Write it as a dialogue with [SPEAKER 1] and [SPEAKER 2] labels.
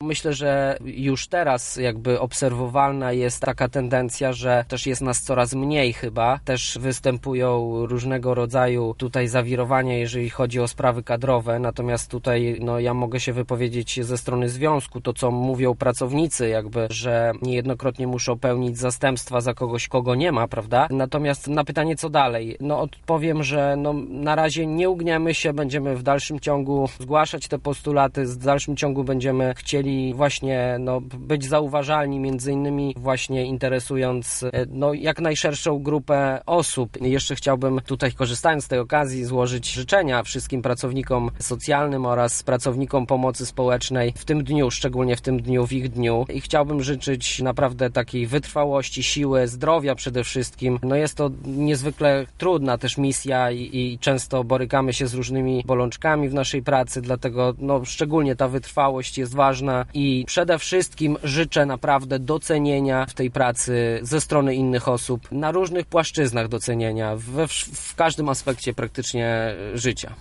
[SPEAKER 1] Myślę, że już teraz jakby obserwowalna jest taka tendencja, że też jest nas coraz mniej chyba. Też występują różnego rodzaju tutaj zawirowania, jeżeli chodzi o sprawy kadrowe. Natomiast tutaj ja mogę się wypowiedzieć ze strony związku, to co mówią pracownicy jakby, że niejednokrotnie muszą pełnić zastępstwa za kogoś, kogo nie ma, prawda? Natomiast na pytanie co dalej? Odpowiem, że na razie nie ugniemy się, będziemy w dalszym ciągu zgłaszać te postulaty, w dalszym ciągu będziemy chcieli właśnie być zauważalni, między innymi właśnie interesując jak najszerszą grupę osób. Jeszcze chciałbym tutaj, korzystając z tej okazji, złożyć życzenia wszystkim pracownikom socjalnym oraz pracownikom pomocy społecznej w tym dniu, szczególnie w tym dniu, w ich dniu. I chciałbym życzyć naprawdę takiej wytrwałości, siły, zdrowia przede wszystkim. Jest to niezwykle trudna też misja i często borykamy się z różnymi bolączkami w naszej pracy, dlatego szczególnie ta wytrwałość jest ważna i przede wszystkim życzę naprawdę docenienia w tej pracy ze strony innych osób, na różnych płaszczyznach docenienia, w każdym aspekcie praktycznie życia.